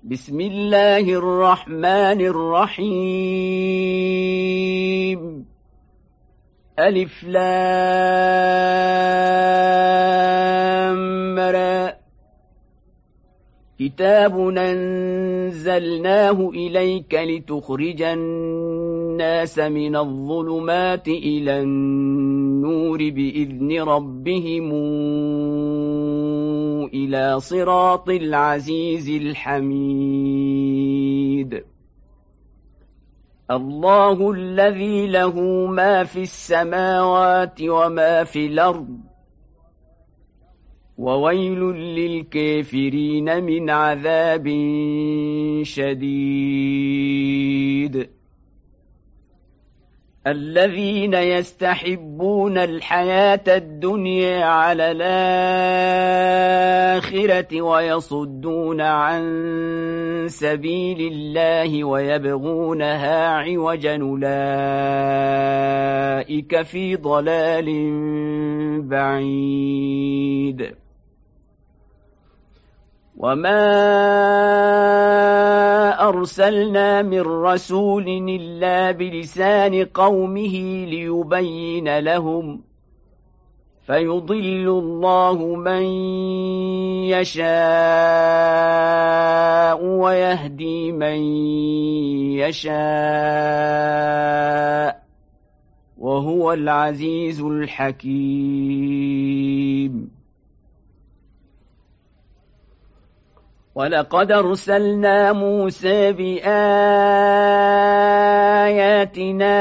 بسم الله الرحمن الرحيم ألف لام را كتاب أنزلناه إليك لتخرج الناس من الظلمات إلى النور بإذن ربهم إلى صراط العزيز الحميد الله الذي له ما في السماوات وما في الأرض وويل للكافرين من عذاب شديد الذين يستحبون الحياة الدنيا على الآخرة ويصدون عن سبيل الله ويبغونها عوجا أولئك في ضلال بعيد وما أرسلنا من رسول إلا بلسان قومه ليبين لهم فيضل الله من يشاء ويهدي من يشاء وهو العزيز الحكيم ولقد أرسلنا موسى بآياتنا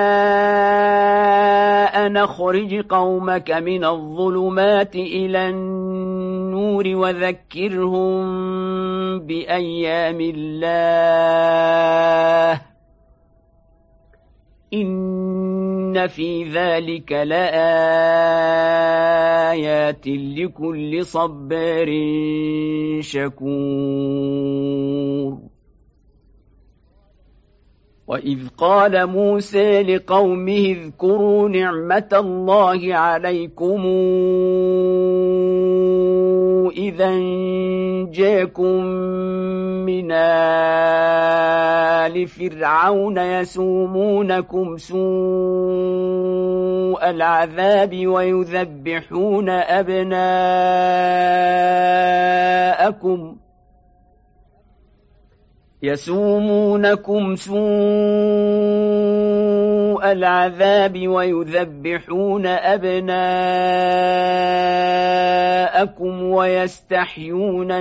أن أخرج قومك من الظلمات إلى النور وذكرهم بأيام الله إن في ذلك لآيات لكل صبار شكور وإذ قال موسى لقومه اذكروا نعمة الله عليكم إذا جاءكم من آل فرعون يسومونكم سوء العذاب ويذبحون أبناءكم ويستحيون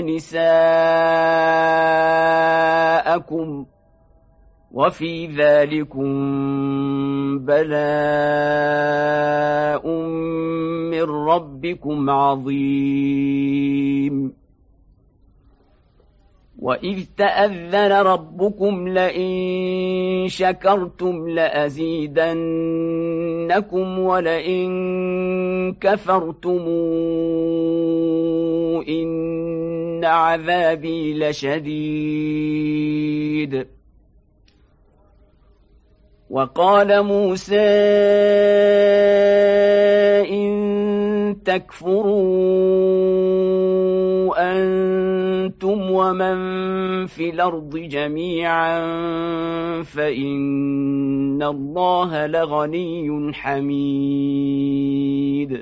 نساءكم وفي ذلكم بلاء من ربكم عظيم وإذ تأذن ربكم لئن شكرتم لأزيدنكم ولئن كفرتم إن عذابي لشديد وقال موسى إن تكفروا أنتم ومن في الأرض جميعا فإن الله لغني حميد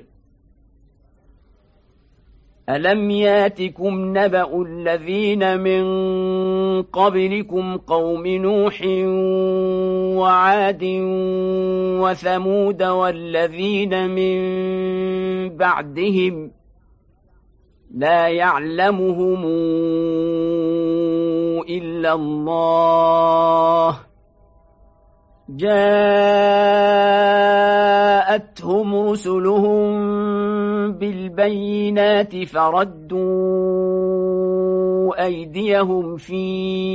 ألم ياتكم نبأ الذين من قبلكم قوم نوح وعاد وثمود والذين من بعدهم لا يعلمهم إلا الله جاءتهم رسلهم بالبينات فردوا أيديهم في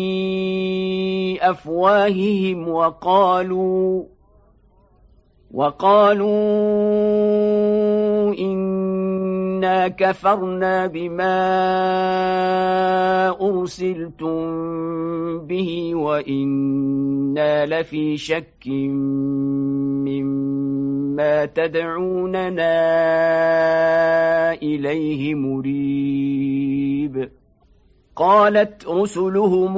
أفواههم وقالوا إنا كفرنا بما أرسلتم به وإنا لفي شك مما تدعوننا إليه مريب قالت رسلهم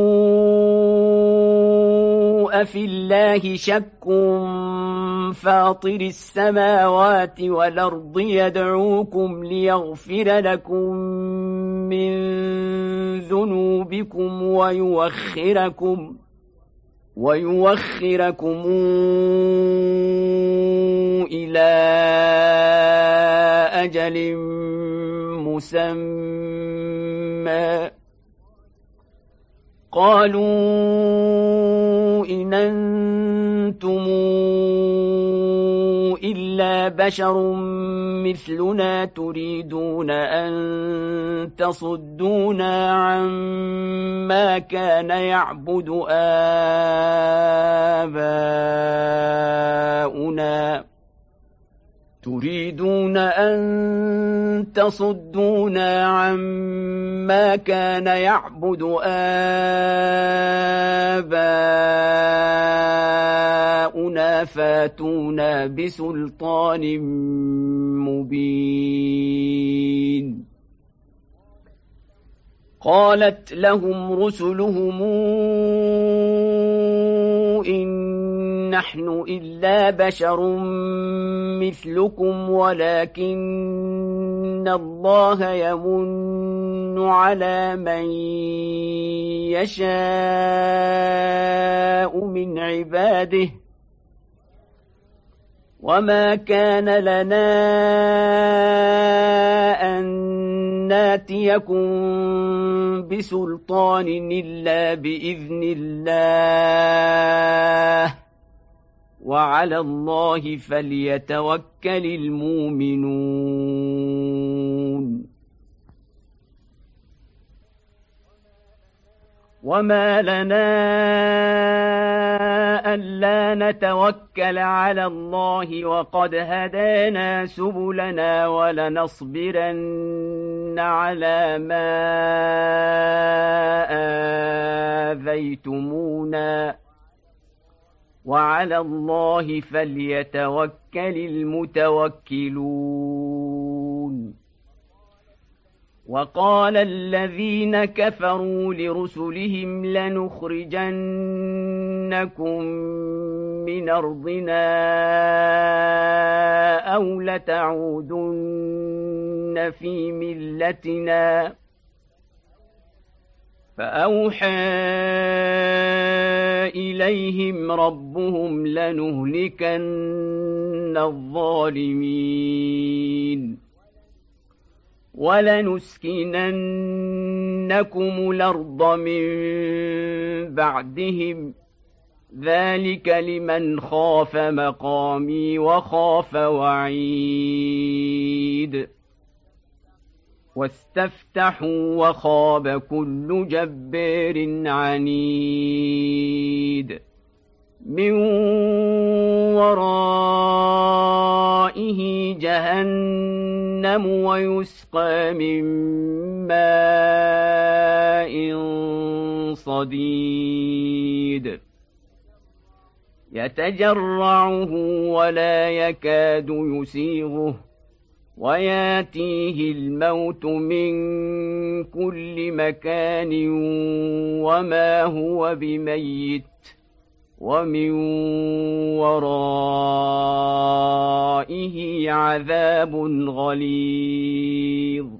أفي الله شك فاطر السماوات والأرض يدعوكم ليغفر لكم من ذنوبكم ويوخركم إلى أجل مسمى قالوا إن أنتم إلا بشر مثلنا تريدون أن تصدونا عما كان يعبد آباؤنا فاتونا بسلطان مبين قالت لهم رسلهم إن نحن إلا بشر مثلكم ولكن الله يمن على من يشاء من عباده وما كان لنا أن ناتيكم بسلطان إلا بإذن الله وعلى الله فليتوكل المؤمنون وما لنا ألا نتوكل على الله وقد هدانا سبلنا ولنصبرن على ما آذيتمونا وعلى الله فليتوكل المتوكلون وقال الذين كفروا لرسلهم لنخرجنكم من أرضنا أو لتعودن في ملتنا فأوحى إليهم ربهم لنهلكن الظالمين ولنسكننكم الأرض من بعدهم ذلك لمن خاف مقامي وخاف وعيد واستفتحوا وخاب كل جبار عنيد من ورائه جهنم ويسقى من ماء صديد يتجرعه ولا يكاد يسيغه وياتيه الموت من كل مكان وما هو بميت ومن ورائه عذاب غليظ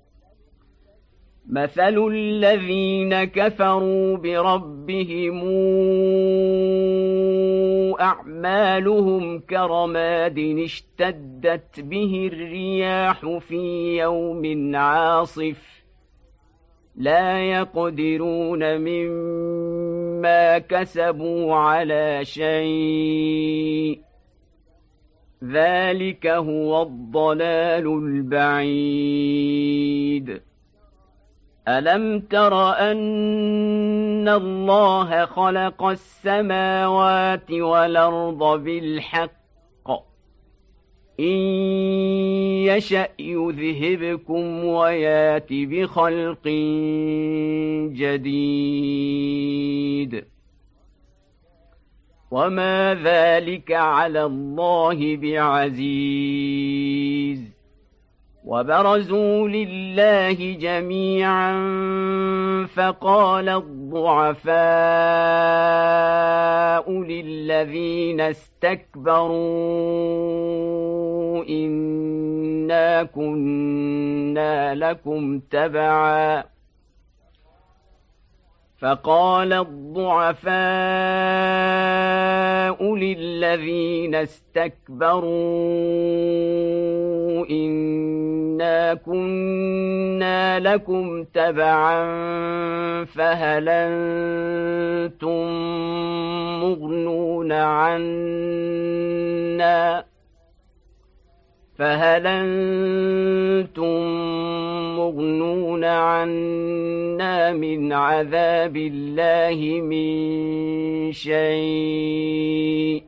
مثل الذين كفروا بربهم أعمالهم كرماد اشتدت به الرياح في يوم عاصف لا يقدرون مما كسبوا على شيء ذلك هو الضلال البعيد ألم تر أن الله خلق السماوات والأرض بالحق إن يشأ يذهبكم ويات بخلق جديد وما ذلك على الله بعزيز وبرزوا لله جميعا فقال الضعفاء للذين استكبروا إنا كنا لكم تبعا فقال الضعفاء للذين استكبروا إنا كنا لكم تبعا فهل أنتم مغنون عنا من عذاب الله من شيء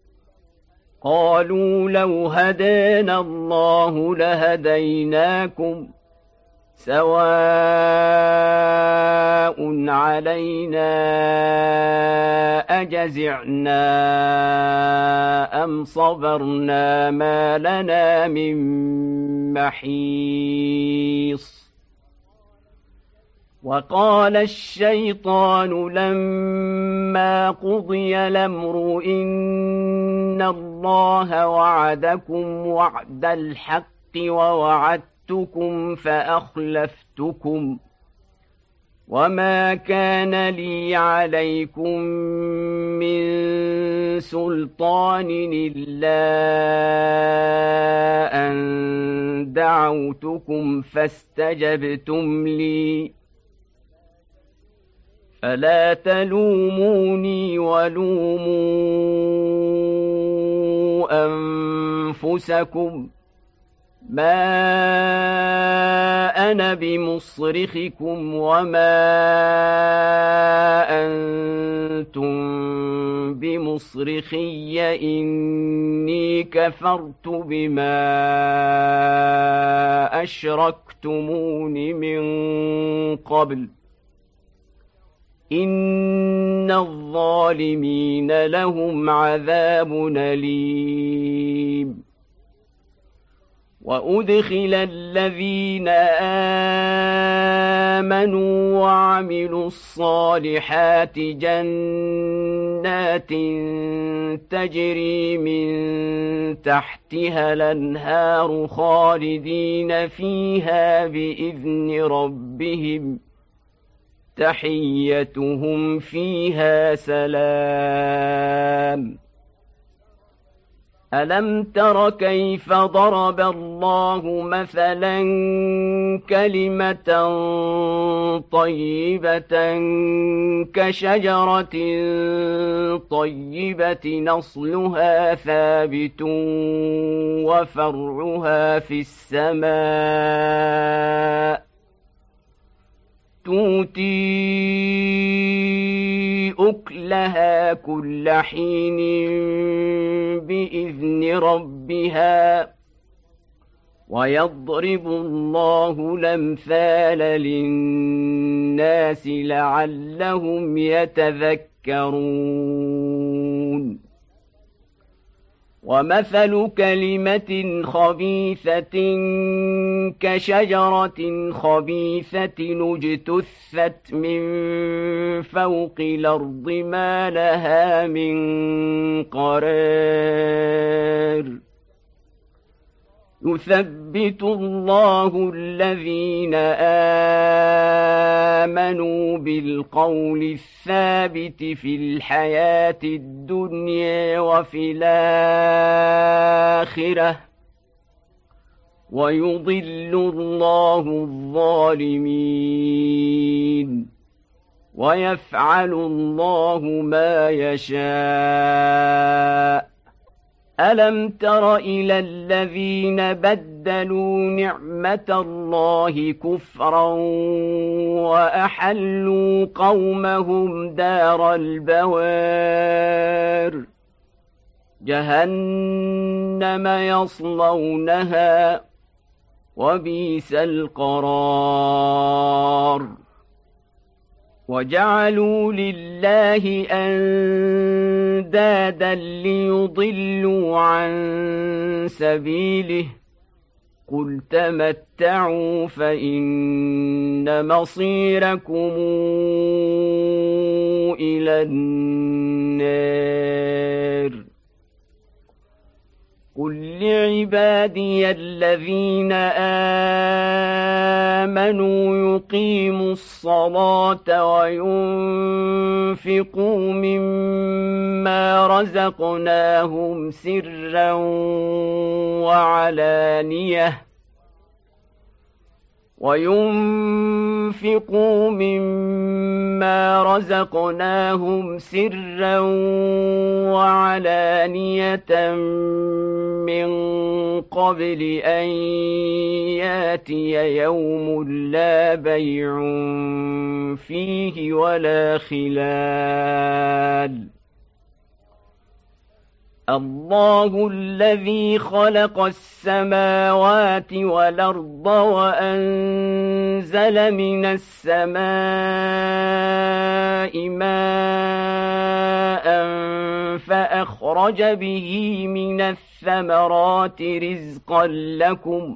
قالوا لو هدانا الله لهديناكم سواء علينا أجزعنا أم صبرنا ما لنا من محيص وقال الشيطان لما قضي الأمر إن الله وعدكم وعد الحق ووعدتكم فأخلفتكم وما كان لي عليكم من سلطان إلا أن دعوتكم فاستجبتم لي فلا تلوموني ولوموا أنفسكم ما أنا بمصرخكم وما أنتم بمصرخي إني كفرت بما أشركتمون من قبل إن الظالمين لهم عذاب أليم وأدخل الذين آمنوا وعملوا الصالحات جنات تجري من تحتها الأنهار خالدين فيها بإذن ربهم تحيتهم فيها سلام ألم تر كيف ضرب الله مثلا كلمة طيبة كشجرة طيبة نصلها ثابت وفرعها في السماء تؤتي أكلها كل حين بإذن ربها ويضرب الله الأمثال للناس لعلهم يتذكرون ومثل كلمة خبيثة كشجرة خبيثة اجتثت من فوق الأرض ما لها من قرار يثبت الله الذين آمنوا بالقول الثابت في الحياة الدنيا وفي الآخرة ويضل الله الظالمين ويفعل الله ما يشاء ألم تر إلى الذين بدلوا نعمة الله كفرا وأحلوا قومهم دار البوار جهنم يصلونها وبئس القرار وجعلوا لله أندادا ليضلوا عن سبيله قل تمتعوا فإن مصيركم إلى النار قل لعبادي الذين آمنوا يقيموا الصلاة وينفقوا مما رزقناهم سرا وعلانية من قبل أن ياتي يوم لا بيع فيه ولا خلال الله الذي خلق السماوات والأرض وأنزل من السماء ماء فأخرج به من الثمرات رزقا لكم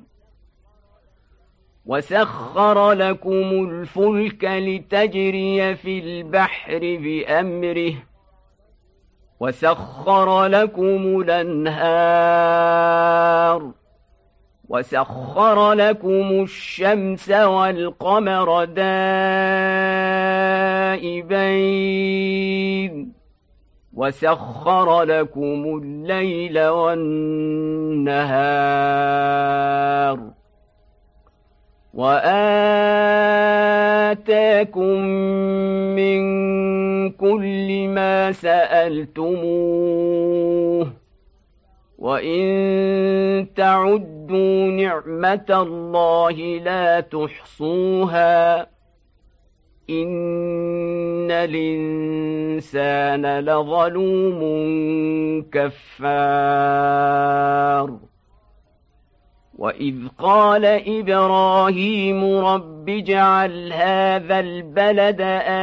وسخر لكم الفلك لتجري في البحر بأمره وسخر لكم الأنهار وسخر لكم الشمس والقمر دائبين وسخر لكم الليل والنهار وآتاكم من كل ما سألتموه وإن تعدوا نعمة الله لا تحصوها إن الإنسان لظلوم كفار وإذ قال إبراهيم رب اجعل هذا البلد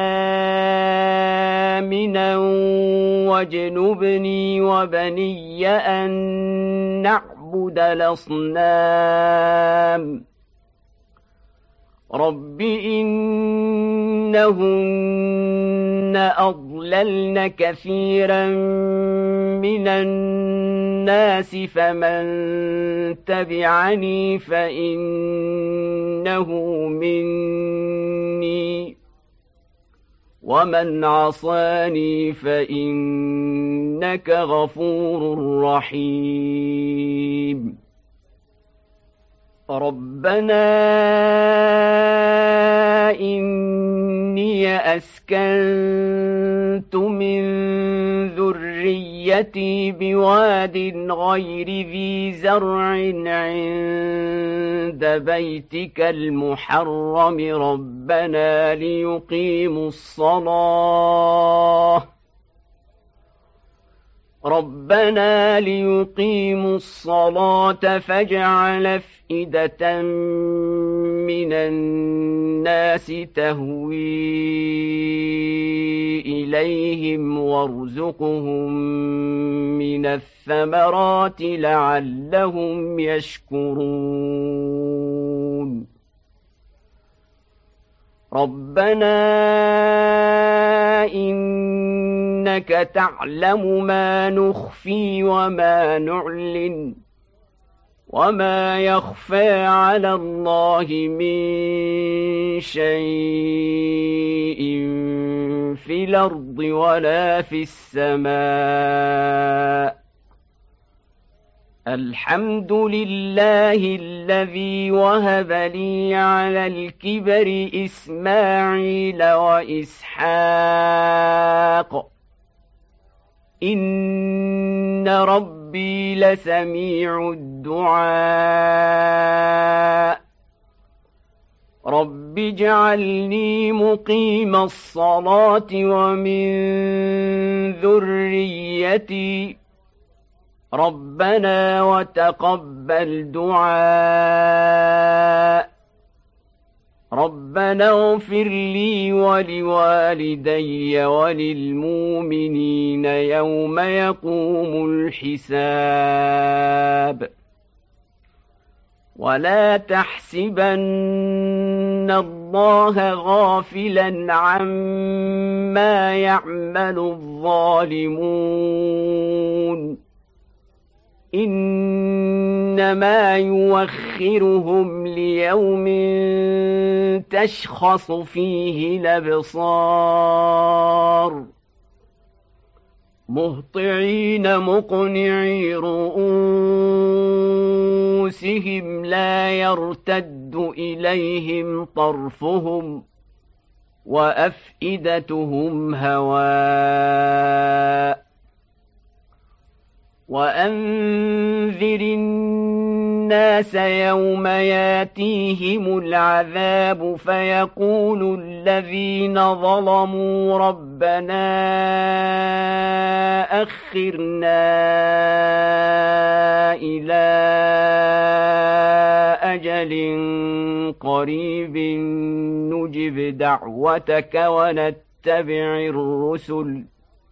آمنا واجنبني وبني أن نعبد الأصنام رب إنهن أضللن كثيرا من الناس فمن تبعني فإنه مني ومن عصاني فإنك غفور رحيم ربنا إني أسكنت من ذريتي بواد غير ذي زرع عند بيتك المحرم ربنا ليقيموا الصلاة فاجعل أفئدة من الناس تهوي إليهم وارزقهم من الثمرات لعلهم يشكرون ربنا إنك تعلم ما نخفي وما نعلن وما يخفى على الله من شيء في الأرض ولا في السماء الحمد لله الذي وهب لي على الكبر إسماعيل وإسحاق إن ربي لسميع الدعاء رب اجعلني مقيم الصلاة ومن ذريتي ربنا وتقبل دعاء ربنا اغفر لي ولوالدي وللمؤمنين يوم يقوم الحساب ولا تحسبن الله غافلا عما يعمل الظالمون إنما يوخرهم ليوم تشخص فيه الأبصار مهطعين مقنعي رؤوسهم لا يرتد إليهم طرفهم وأفئدتهم هواء وأنذر الناس يوم ياتيهم العذاب فيقول الذين ظلموا ربنا أخرنا إلى أجل قريب نجب دعوتك ونتبع الرسل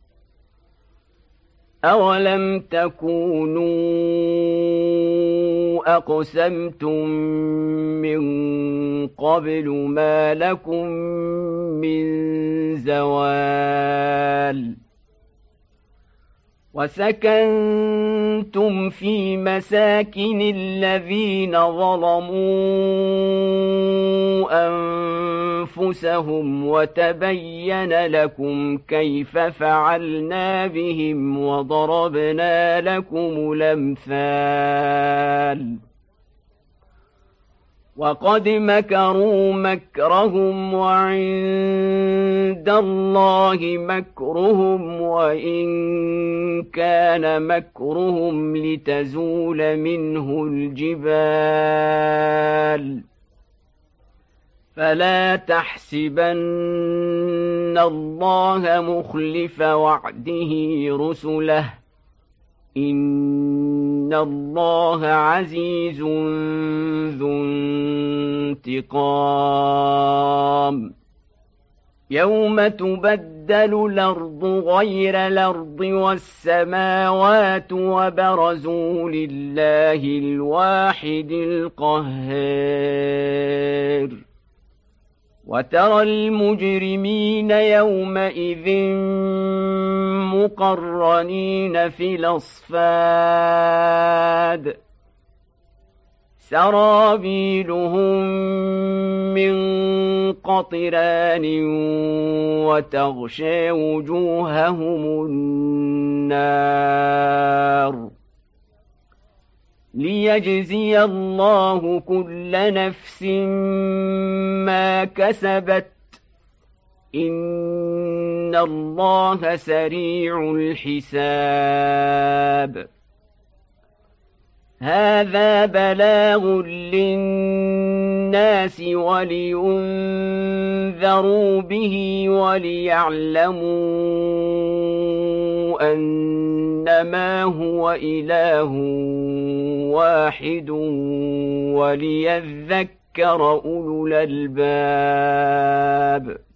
أولم تكونوا أقسمتم من قبل ما لكم من زوال وسكنتم في مساكن الذين ظلموا أنفسهم وتبين لكم كيف فعلنا بهم وضربنا لكم الأمثال وقد مكروا مكرهم وعند الله مكرهم وإن كان مكرهم لتزول منه الجبال فلا تحسبن الله مخلف وعده رسله إن الله عزيز ذو انتقام يوم تبدل الأرض غير الأرض والسماوات وبرزوا لله الواحد القهار وترى المجرمين يومئذ مقرنين في الأصفاد سرابيلهم من قطران وتغشى وجوههم النار ليجزي الله كل نفس ما كسبت إن الله سريع الحساب هذا بلاغ للناس ولينذروا به وليعلموا أنما هو إله واحد وليذكر أولو الألباب